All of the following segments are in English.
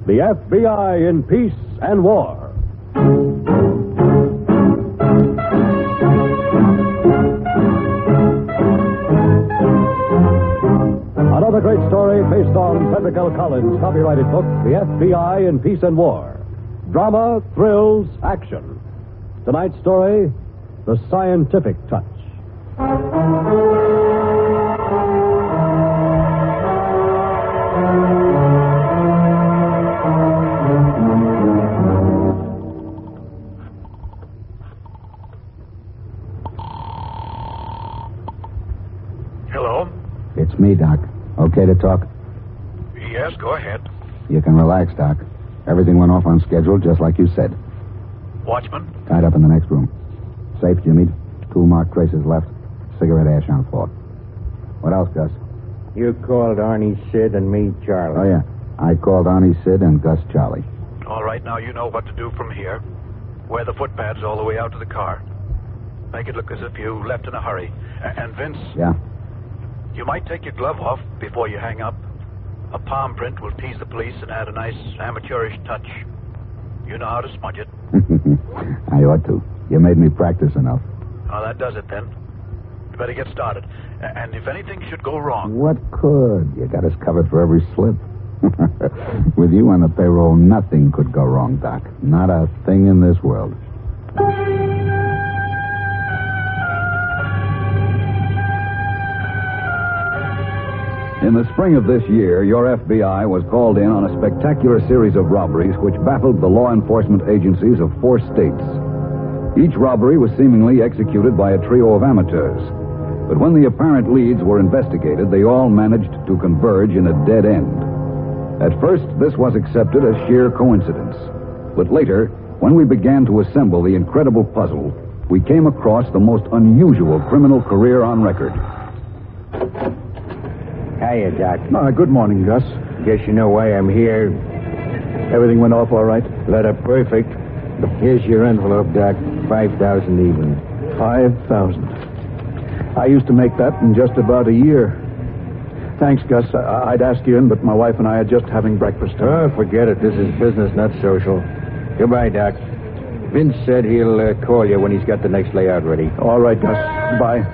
The FBI in Peace and War. Another great story based on Frederick L. Collins' copyrighted book, The FBI in Peace and War. Drama, thrills, action. Tonight's story, The Scientific Touch. Hello? It's me, Doc. Okay to talk? Yes, go ahead. You can relax, Doc. Everything went off on schedule, just like you said. Watchman? Tied up in the next room. Safe, Jimmy. 2 marked traces left. Cigarette ash on the floor. What else, Gus? You called Arnie, Sid, and me, Charlie. Oh, yeah. I called Arnie, Sid, and Gus Charlie. All right, now you know what to do from here. Wear the footpads all the way out to the car. Make it look as if you left in a hurry. And Vince? Yeah? You might take your glove off before you hang up. A palm print will tease the police and add a nice amateurish touch. You know how to smudge it. I ought to. You made me practice enough. Oh, that does it then. You better get started. And if anything should go wrong... What could? You got us covered for every slip. With you on the payroll, nothing could go wrong, Doc. Not a thing in this world. In the spring of this year, your FBI was called in on a spectacular series of robberies which baffled the law enforcement agencies of 4 states. Each robbery was seemingly executed by a trio of amateurs. But when the apparent leads were investigated, they all managed to converge in a dead end. At first, this was accepted as sheer coincidence. But later, when we began to assemble the incredible puzzle, we came across the most unusual criminal career on record. Hiya, Doc. Good morning, Gus. Guess you know why I'm here. Everything went off all right? Let up perfect. Here's your envelope, Doc. 5,000 even. 5,000. I used to make that in just about a year. Thanks, Gus. I'd ask you in, but my wife and I are just having breakfast. Oh, forget it. This is business, not social. Goodbye, Doc. Vince said he'll call you when he's got the next layout ready. All right, Gus. Bye.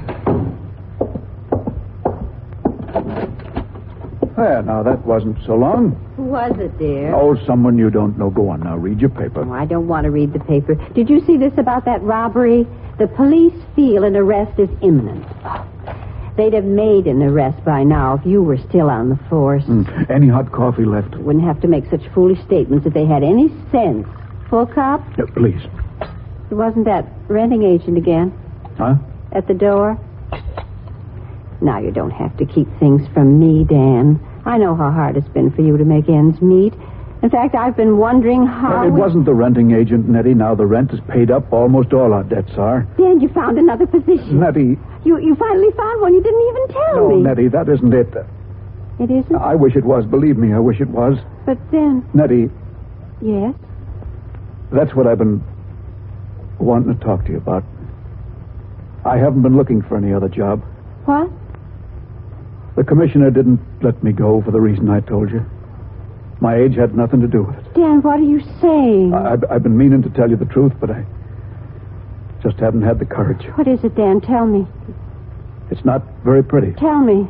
There, now, that wasn't so long. Who was it, dear? Oh, someone you don't know. Go on now. Read your paper. Oh, I don't want to read the paper. Did you see this about that robbery? The police feel an arrest is imminent. They'd have made an arrest by now if you were still on the force. Any hot coffee left? Wouldn't have to make such foolish statements if they had any sense. Full cup? Please. It wasn't that renting agent again? Huh? At the door? Now you don't have to keep things from me, Dan. I know how hard it's been for you to make ends meet. In fact, I've been wondering how... It wasn't the renting agent, Nettie. Now the rent is paid up. Almost all our debts are. Dan, you found another position. Nettie... You finally found one. You didn't even tell me. No, Nettie, that isn't it. It isn't? I wish it was. Believe me, I wish it was. But then... Nettie... Yes? That's what I've been wanting to talk to you about. I haven't been looking for any other job. What? The commissioner didn't let me go for the reason I told you. My age had nothing to do with it. Dan, what are you saying? I've been meaning to tell you the truth, but I just haven't had the courage. What is it, Dan? Tell me. It's not very pretty. Tell me.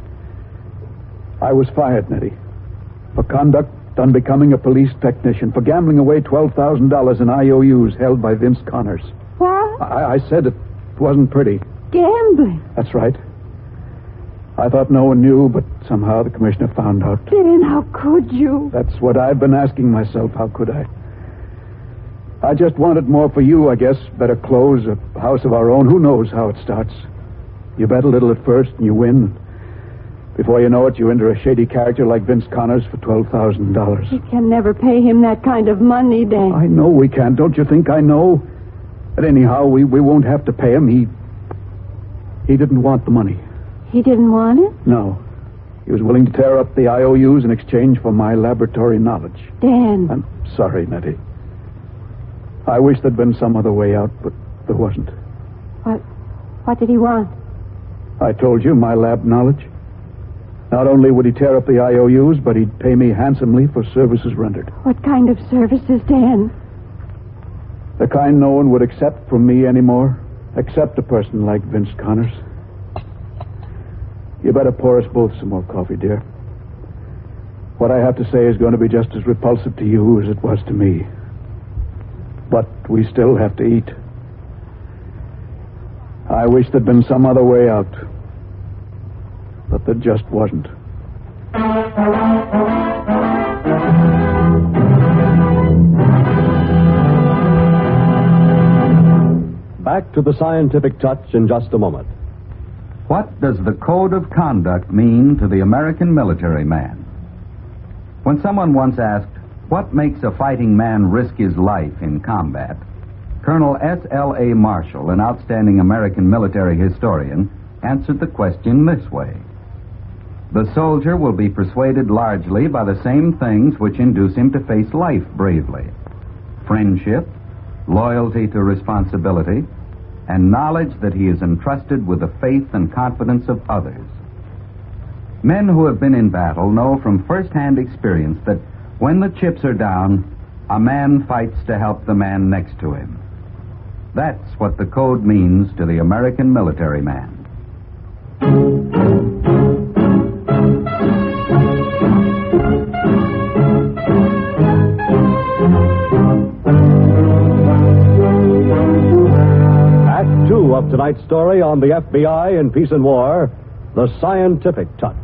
I was fired, Nettie, for conduct unbecoming a police technician, for gambling away $12,000 in IOUs held by Vince Connors. What? I said it wasn't pretty. Gambling? That's right. I thought no one knew, but somehow the commissioner found out. Dan, how could you? That's what I've been asking myself. How could I? I just wanted more for you, I guess. Better clothes, a house of our own. Who knows how it starts? You bet a little at first, and you win. Before you know it, you're into a shady character like Vince Connors for $12,000. We can never pay him that kind of money, Dan. I know we can't. Don't you think I know? But anyhow, we won't have to pay him. He didn't want the money. He didn't want it? No. He was willing to tear up the IOUs in exchange for my laboratory knowledge. Dan. I'm sorry, Nettie. I wish there'd been some other way out, but there wasn't. What did he want? I told you, my lab knowledge. Not only would he tear up the IOUs, but he'd pay me handsomely for services rendered. What kind of services, Dan? The kind no one would accept from me anymore, except a person like Vince Connors. You better pour us both some more coffee, dear. What I have to say is going to be just as repulsive to you as it was to me. But we still have to eat. I wish there'd been some other way out. But there just wasn't. Back to the scientific touch in just a moment. What does the code of conduct mean to the American military man? When someone once asked, what makes a fighting man risk his life in combat, Colonel S.L.A. Marshall, an outstanding American military historian, answered the question this way. The soldier will be persuaded largely by the same things which induce him to face life bravely: friendship, loyalty to responsibility, and knowledge that he is entrusted with the faith and confidence of others. Men who have been in battle know from first-hand experience that when the chips are down, a man fights to help the man next to him. That's what the code means to the American military man. Act 2 of tonight's story on the FBI in Peace and War, The Scientific Touch.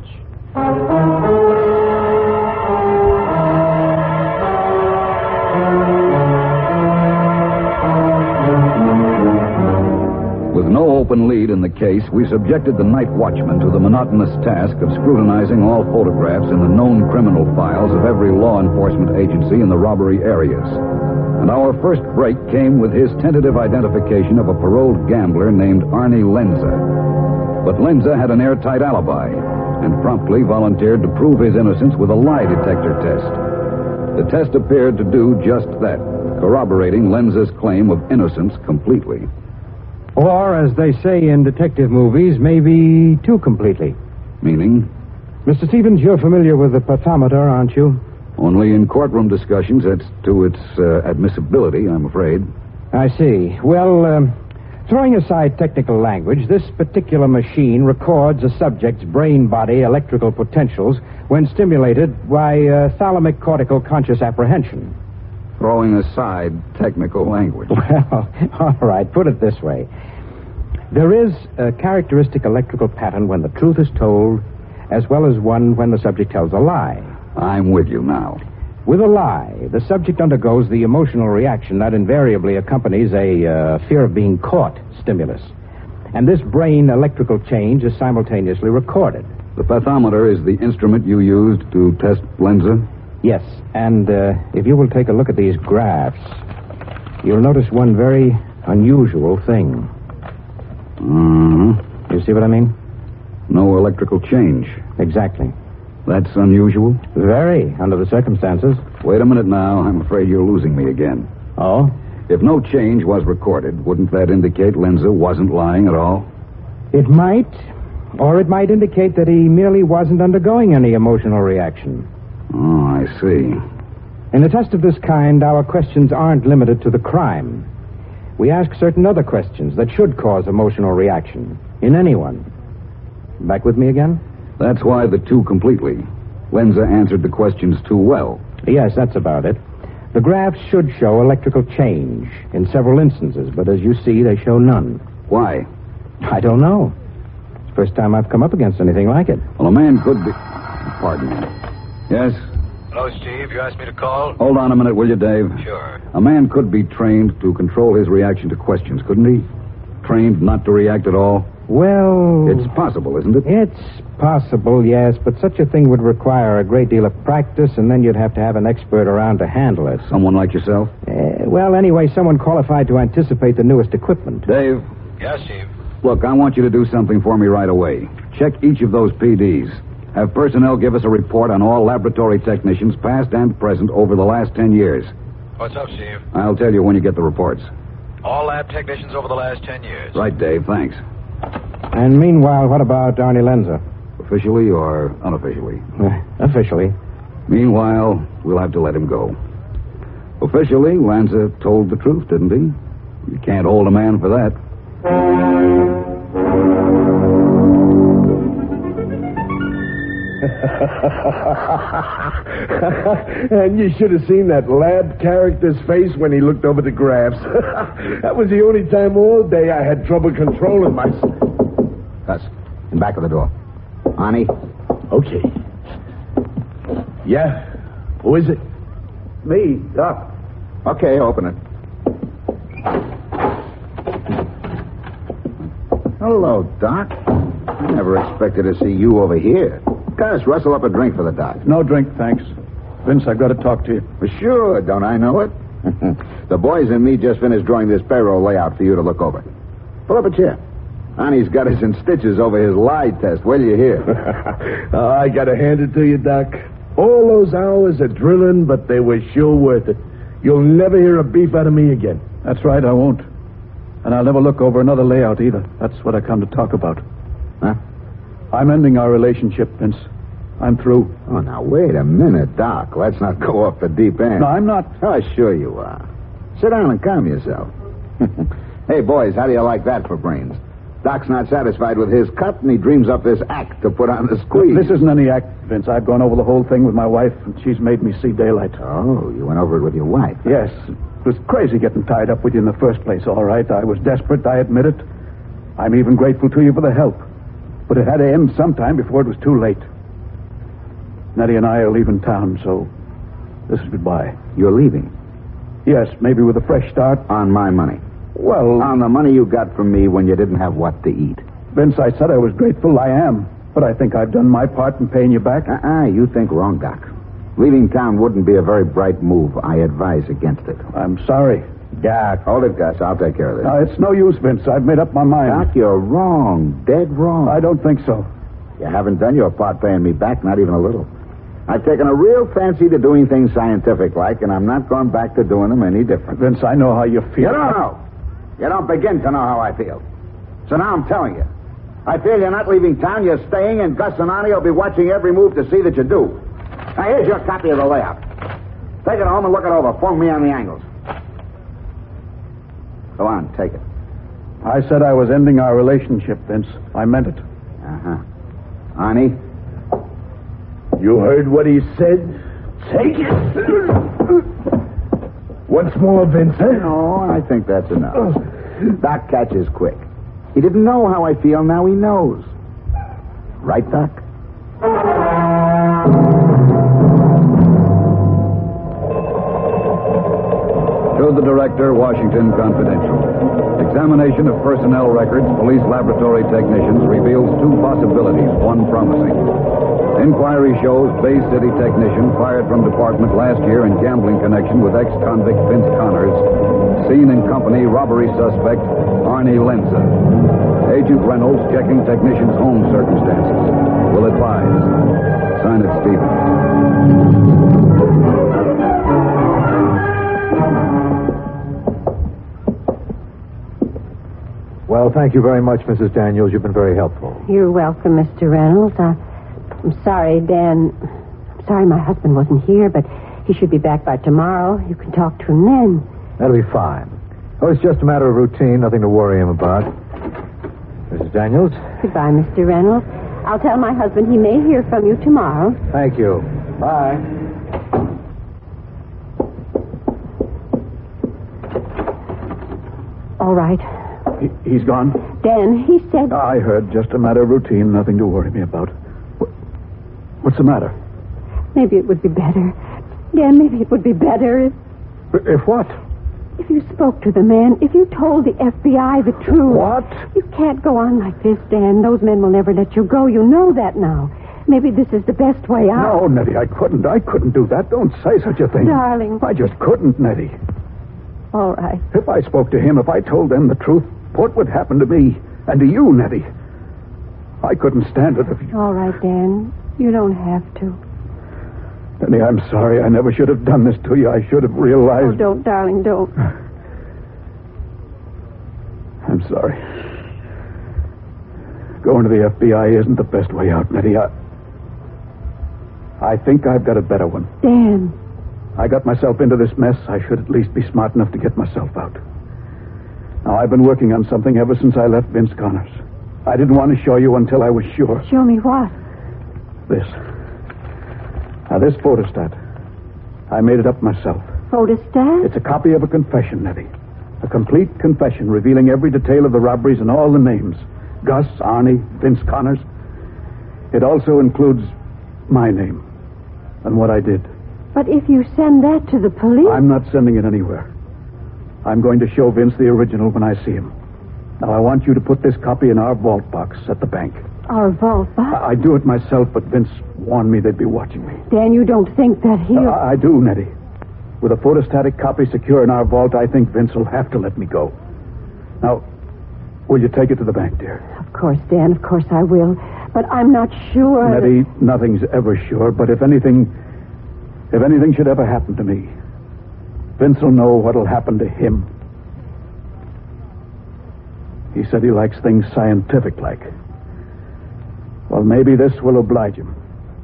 With no open lead in the case, we subjected the night watchman to the monotonous task of scrutinizing all photographs in the known criminal files of every law enforcement agency in the robbery areas. And our first break came with his tentative identification of a paroled gambler named Arnie Lenza. But Lenza had an airtight alibi and promptly volunteered to prove his innocence with a lie detector test. The test appeared to do just that, corroborating Lenza's claim of innocence completely. Or, as they say in detective movies, maybe too completely. Meaning? Mr. Stevens, you're familiar with the pathometer, aren't you? Only in courtroom discussions as to its admissibility, I'm afraid. I see. Well, throwing aside technical language, this particular machine records a subject's brain-body electrical potentials when stimulated by thalamic cortical conscious apprehension. Throwing aside technical language. Well, all right, put it this way. There is a characteristic electrical pattern when the truth is told, as well as one when the subject tells a lie. I'm with you now. With a lie, the subject undergoes the emotional reaction that invariably accompanies a fear of being caught stimulus. And this brain electrical change is simultaneously recorded. The pathometer is the instrument you used to test Lenza? Yes, and if you will take a look at these graphs, you'll notice one very unusual thing. You see what I mean? No electrical change. Exactly. That's unusual? Very, under the circumstances. Wait a minute now. I'm afraid you're losing me again. Oh? If no change was recorded, wouldn't that indicate Lenza wasn't lying at all? It might. Or it might indicate that he merely wasn't undergoing any emotional reaction. Oh, I see. In a test of this kind, our questions aren't limited to the crime. We ask certain other questions that should cause emotional reaction in anyone. Back with me again? That's why the two completely. Lenza answered the questions too well. Yes, that's about it. The graphs should show electrical change in several instances, but as you see, they show none. Why? I don't know. It's the first time I've come up against anything like it. Well, a man could be... Pardon me. Yes? Hello, Steve. You asked me to call? Hold on a minute, will you, Dave? Sure. A man could be trained to control his reaction to questions, couldn't he? Trained not to react at all? Well... It's possible, isn't it? It's possible, yes, but such a thing would require a great deal of practice, and then you'd have to have an expert around to handle it. Someone like yourself? Well, anyway, someone qualified to anticipate the newest equipment. Dave? Yes, Steve. Look, I want you to do something for me right away. Check each of those PDs. Have personnel give us a report on all laboratory technicians, past and present, over the last 10 years. What's up, Steve? I'll tell you when you get the reports. All lab technicians over the last 10 years. Right, Dave, thanks. And meanwhile, what about Arnie Lenza? officially or unofficially? Officially. Meanwhile, we'll have to let him go. Officially, Lanza told the truth, didn't he? You can't hold a man for that. And you should have seen that lab character's face when he looked over the graphs. That was the only time all day I had trouble controlling myself. Gus, in back of the door. Arnie? Okay. Yeah? Who is it? Me, Doc. Okay, open it. Hello, Doc. I never expected to see you over here. Gus, rustle up a drink for the doc. No drink, thanks. Vince, I've got to talk to you. For sure, don't I know it? The boys and me just finished drawing this payroll layout for you to look over. Pull up a chair. Arnie's got us in stitches over his lie test. Wait till you hear. I gotta hand it to you, Doc. All those hours of drilling, but they were sure worth it. You'll never hear a beef out of me again. That's right, I won't. And I'll never look over another layout either. That's what I come to talk about. Huh? I'm ending our relationship, Vince. I'm through. Oh, now, wait a minute, Doc. Let's not go off the deep end. No, I'm not. Oh, sure you are. Sit down and calm yourself. Hey, boys, how do you like that for brains? Doc's not satisfied with his cut, and he dreams up this act to put on the squeeze. This isn't any act, Vince. I've gone over the whole thing with my wife, and she's made me see daylight. Oh, you went over it with your wife? Yes. It was crazy getting tied up with you in the first place, all right. I was desperate, I admit it. I'm even grateful to you for the help. But it had to end sometime before it was too late. Nettie and I are leaving town, so this is goodbye. You're leaving? Yes, maybe with a fresh start. On my money? Well... On the money you got from me when you didn't have what to eat. Vince, I said I was grateful. I am. But I think I've done my part in paying you back. You think wrong, Doc. Leaving town wouldn't be a very bright move. I advise against it. I'm sorry. Doc. Hold it, Gus. I'll take care of this. No, it's no use, Vince. I've made up my mind. Doc, you're wrong. Dead wrong. I don't think so. You haven't done your part paying me back, not even a little. I've taken a real fancy to doing things scientific-like, and I'm not going back to doing them any different. Vince, I know how you feel. You don't know. You don't begin to know how I feel. So now I'm telling you. I feel you're not leaving town, you're staying, and Gus and Arnie will be watching every move to see that you do. Now, here's your copy of the layout. Take it home and look it over. Phone me on the angles. Go on, take it. I said I was ending our relationship, Vince. I meant it. Uh-huh. Arnie? You heard what he said? Take it. Once more, Vincent. No, I think that's enough. Doc catches quick. He didn't know how I feel, now he knows. Right, Doc? To the Director, Washington Confidential. Examination of personnel records, police laboratory technicians reveals two possibilities, one promising. Inquiry shows Bay City technician fired from department last year in gambling connection with ex-convict Vince Connors, seen in company robbery suspect Arnie Lanza. Agent Reynolds checking technician's home circumstances. Will advise. Sign it, Stevens. Well, thank you very much, Mrs. Daniels. You've been very helpful. You're welcome, Mr. Reynolds. I'm sorry, Dan. I'm sorry my husband wasn't here, but he should be back by tomorrow. You can talk to him then. That'll be fine. Oh, it's just a matter of routine, nothing to worry him about. Mrs. Daniels? Goodbye, Mr. Reynolds. I'll tell my husband he may hear from you tomorrow. Thank you. Bye. All right. He's gone? Dan, he said... I heard. Just a matter of routine. Nothing to worry me about. What's the matter? Maybe it would be better. Dan, maybe it would be better If what? if you spoke to the man, if you told the FBI the truth. What? You can't go on like this, Dan. Those men will never let you go. You know that now. Maybe this is the best way out. No, Nettie, I couldn't. I couldn't do that. Don't say such a thing. Darling. I just couldn't, Nettie. All right. If I spoke to him, if I told them the truth, what would happen to me and to you, Nettie? I couldn't stand it if you... All right, Dan. You don't have to. Nettie, I'm sorry. I never should have done this to you. I should have Oh, realized... don't, darling, don't. I'm sorry. Going to the FBI isn't the best way out, Nettie. I think I've got a better one. Dan. I got myself into this mess. I should at least be smart enough to get myself out. Now, I've been working on something ever since I left Vince Connors. I didn't want to show you until I was sure. Show me what? This. Now, this photostat. I made it up myself. Photostat? It's a copy of a confession, Nettie. A complete confession revealing every detail of the robberies and all the names. Gus, Arnie, Vince Connors. It also includes my name and what I did. But if you send that to the police... I'm not sending it anywhere. I'm going to show Vince the original when I see him. Now, I want you to put this copy in our vault box at the bank. Our vault box? I do it myself, but Vince warned me they'd be watching me. Dan, you don't think that he'll... I do, Nettie. With a photostatic copy secure in our vault, I think Vince will have to let me go. Now, will you take it to the bank, dear? Of course, Dan, of course I will. But I'm not sure... Nettie, nothing's ever sure, but if anything should ever happen to me, Vince will know what'll happen to him. He said he likes things scientific-like. Well, maybe this will oblige him.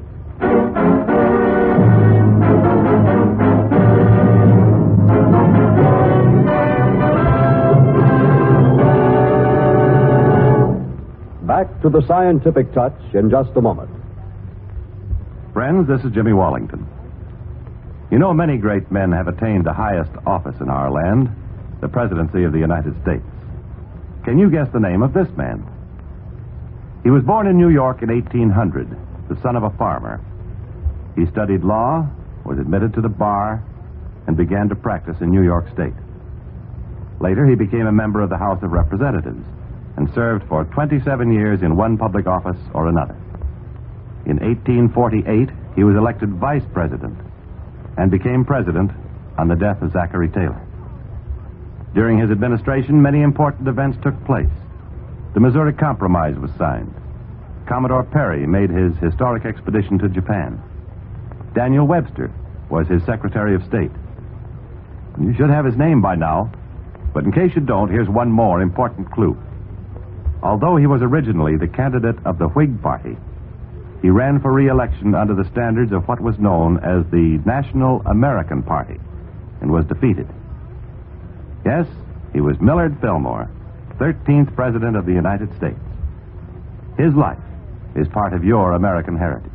Back to the scientific touch in just a moment. Friends, this is Jimmy Wallington. You know, many great men have attained the highest office in our land, the presidency of the United States. Can you guess the name of this man? He was born in New York in 1800, the son of a farmer. He studied law, was admitted to the bar, and began to practice in New York State. Later, he became a member of the House of Representatives and served for 27 years in one public office or another. In 1848, he was elected vice president and became president on the death of Zachary Taylor. During his administration, many important events took place. The Missouri Compromise was signed. Commodore Perry made his historic expedition to Japan. Daniel Webster was his Secretary of State. You should have his name by now, but in case you don't, here's one more important clue. Although he was originally the candidate of the Whig Party, he ran for re-election under the standards of what was known as the National American Party and was defeated. Yes, he was Millard Fillmore, 13th President of the United States. His life is part of your American heritage.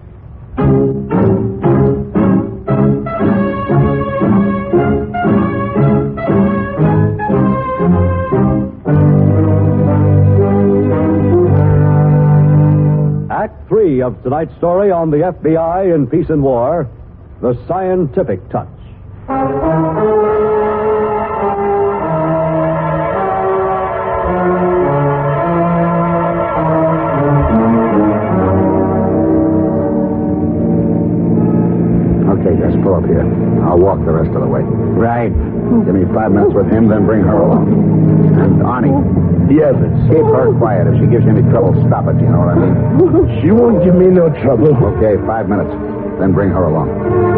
Act 3 of tonight's story on the FBI in Peace and War, The Scientific Touch. Okay, just pull up here. I'll walk the rest of the way. Right. Give me 5 minutes with him, then bring her along. And Arnie, Yeah, Vince. keep her quiet. If she gives you any trouble, stop it, you know what I mean? She won't give me no trouble. Okay, 5 minutes. Then bring her along.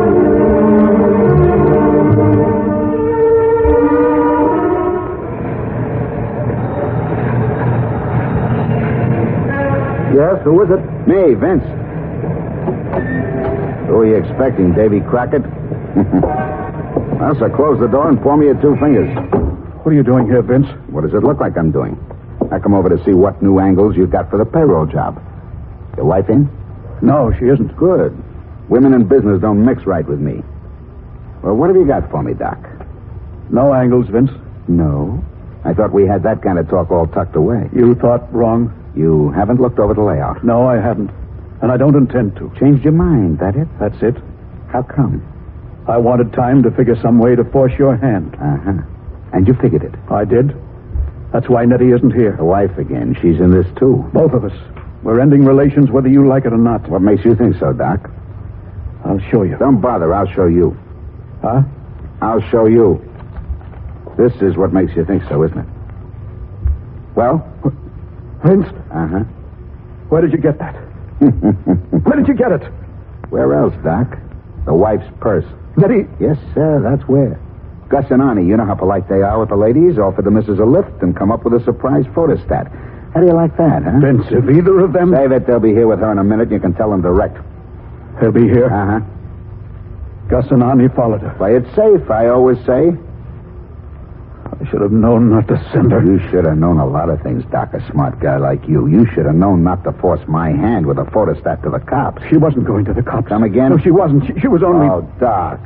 Yes, who is it? Me, Vince. Who are you expecting, Davy Crockett? Well, so close the door and pour me your 2 fingers. What are you doing here, Vince? What does it look like I'm doing? I come over to see what new angles you've got for the payroll job. Your wife in? No, she isn't. Good. Women in business don't mix right with me. Well, what have you got for me, Doc? No angles, Vince. No. I thought we had that kind of talk all tucked away. You thought wrong. You haven't looked over the layout. No, I haven't. And I don't intend to. Changed your mind, that it? That's it. How come? I wanted time to figure some way to force your hand. Uh-huh. And you figured it. I did. That's why Nettie isn't here. The wife again. She's in this, too. Both of us. We're ending relations whether you like it or not. What makes you think so, Doc? I'll show you. Don't bother. I'll show you. Huh? I'll show you. This is what makes you think so, isn't it? Well? Vince, Uh-huh. where did you get that? Where did you get it? Where else, Doc? The wife's purse. Nettie. Yes, sir, that's where. Gus and Arnie, you know how polite they are with the ladies, offered the missus a lift and come up with a surprise photostat. How do you like that, huh? Vince, if either of them... Save it. They'll be here with her in a minute. You can tell them direct. He'll be here. Uh-huh. Gus and Ani followed her. Play it safe, I always say. I should have known not to send her. You should have known a lot of things, Doc, a smart guy like you. You should have known not to force my hand with a photostat to the cops. She wasn't going to the cops. Come again? No, she wasn't. She was only... Oh, Doc.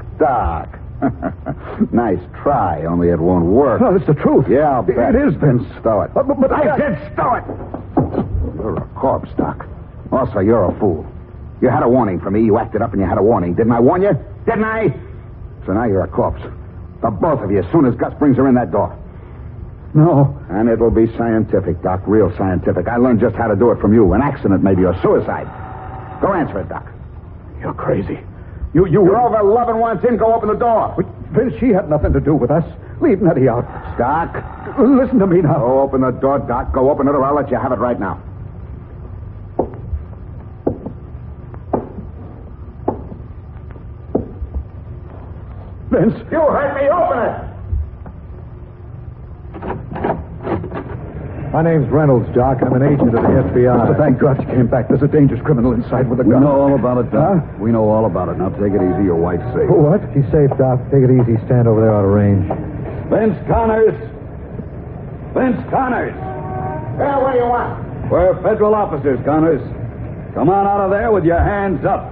Nice try, only it won't work. No, it's the truth. Yeah, I'll bet. It is, Vince. Stow it. But I said stow it! You're a corpse, Doc. Also, you're a fool. You had a warning from me. You acted up and you had a warning. Didn't I warn you? Didn't I? So now you're a corpse. The both of you, as soon as Gus brings her in that door. No. And it'll be scientific, Doc. Real scientific. I learned just how to do it from you. An accident, maybe, or suicide. Go answer it, Doc. You're crazy. You're over loving wants in. Go open the door. But, Vince, she had nothing to do with us. Leave Nettie out. Doc. Listen to me now. Go open the door, Doc. Go open it, or I'll let you have it right now. Vince. You heard me. Open it. My name's Reynolds, Doc. I'm an agent of the FBI. Thank God you came back. There's a dangerous criminal inside with a We gun. know all about it, Doc. Huh? We know all about it. Now take it easy. Your wife's safe. What? She's safe, Doc. Take it easy. Stand over there out of range. Vince Connors! Vince Connors! Well, what do you want? We're federal officers, Connors. Come on out of there with your hands up.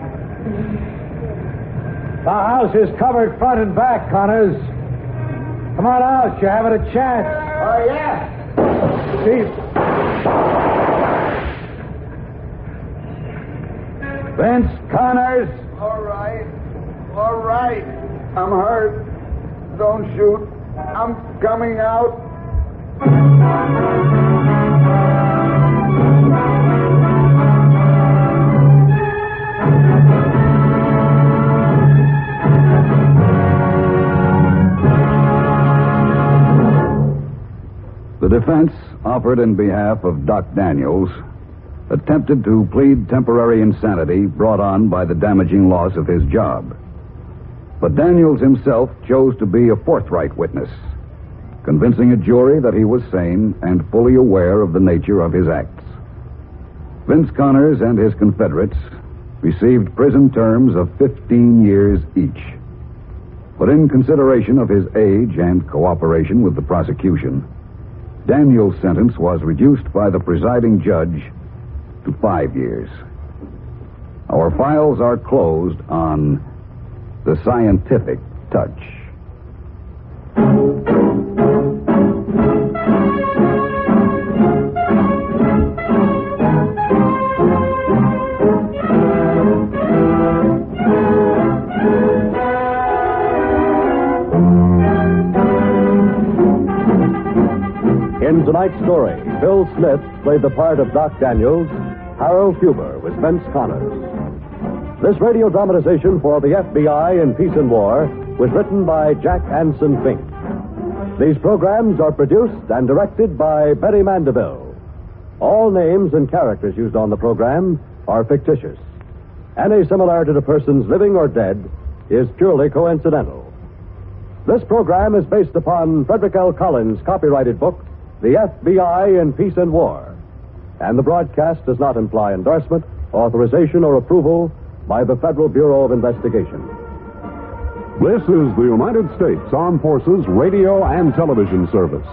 The house is covered front and back, Connors. Come on out. You haven't a chance. Oh, yeah? Chief. Vince Connors! All right. I'm hurt. Don't shoot. I'm coming out. The defense, offered in behalf of Doc Daniels, attempted to plead temporary insanity brought on by the damaging loss of his job. But Daniels himself chose to be a forthright witness, convincing a jury that he was sane and fully aware of the nature of his acts. Vince Connors and his Confederates received prison terms of 15 years each. But in consideration of his age and cooperation with the prosecution, Daniels' sentence was reduced by the presiding judge to 5 years. Our files are closed on the scientific touch. In tonight's story, Bill Smith played the part of Doc Daniels. Harold Huber was Vince Connors. This radio dramatization for the FBI in Peace and War was written by Jack Anson Fink. These programs are produced and directed by Betty Mandeville. All names and characters used on the program are fictitious. Any similarity to persons living or dead is purely coincidental. This program is based upon Frederick L. Collins' copyrighted book, The FBI in Peace and War. And the broadcast does not imply endorsement, authorization, or approval by the Federal Bureau of Investigation. This is the United States Armed Forces Radio and Television Service.